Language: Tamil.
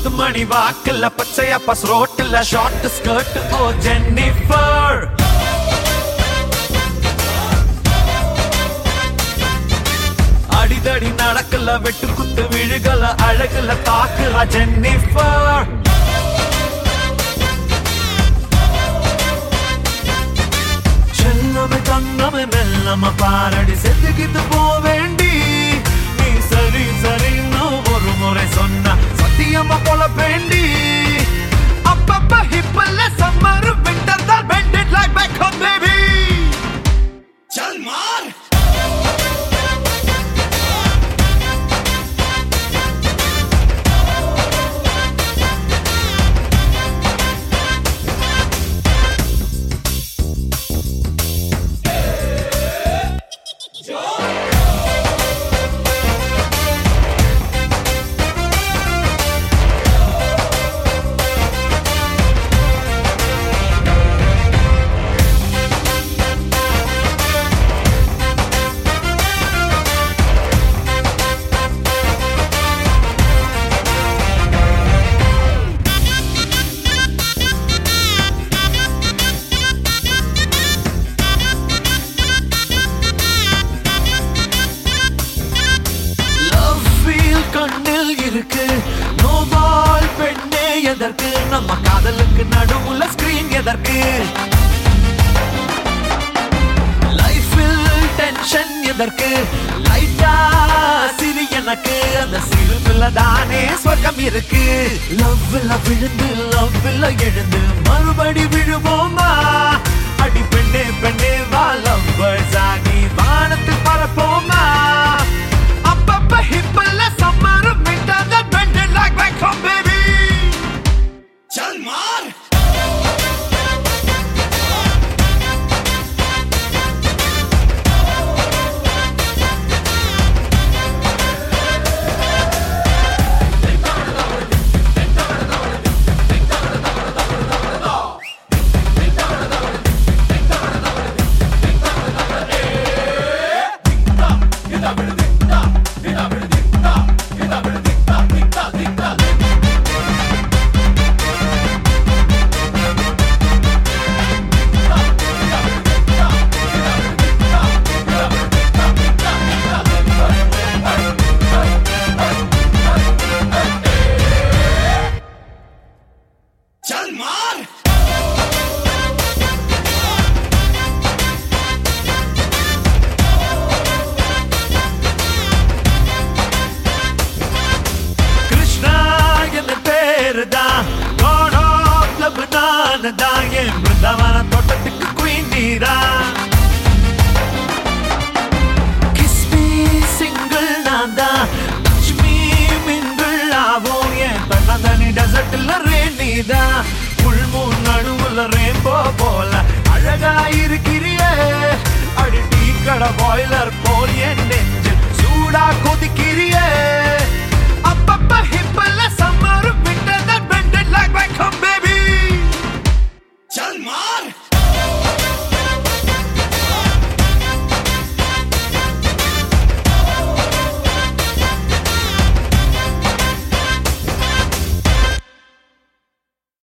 பத்து மணி வாக்குல பச்சையா பஸ் ரோட்டுல ஷார்ட் ஸ்கர்ட் ஓ ஜென்னிஃபர் அடிதடி நடக்கல வெட்டு குத்து விழுகல அழகுல தாக்குறா ஜென்னிஃபர் செல்லமே தங்கமே மெல்லம பாரடி செத்துக்கிட்டு போவேண்டி நீ சரி சரின்னு ஒரு முறை சொன்ன சத்தியமா போல வேண்டி அப்பப்ப ஹிப்பல்ல சம்மர் விண்டர் தான் bended like back home baby चल मार நோபால் பெண்ணே எதற்கு நம்ம காதலுக்கு நடுவுல ஸ்கிரீன் எதற்கு லைஃபில் டென்ஷன் எதற்கு லைட்டா சிரி எனக்கு அந்த சிரிப்புல தானே சொர்க்கம் இருக்கு லவ்ல விழுந்து லவ்ல எழுந்து மறுபடி விழுவோமா அடி பெண்ணே பெண்ணே வா லவ்வர்ஸ் ஆகி வானத்து பறப்போமா அப்பப்ப ஹிப்பல்ல summer winter that bended like back home baby चल मार चल मार कृष्णा என்ன பேருதா God of love நானதா என் பிருந்தாவன தோட்டத்துக்கு குயின் நீரா Kiss me single நான்தா Touch me mingle ஆவோம் என் தன்னந்தனி டெசர்ட்ல ரேனிதா புல்மூன் நடுவுல ரேம்போ போல அழகா இருக்கிறியே அடி டீ கடை பாய்லர் போல் என் நெஞ்சில் சூடா கொதிக்கிறியே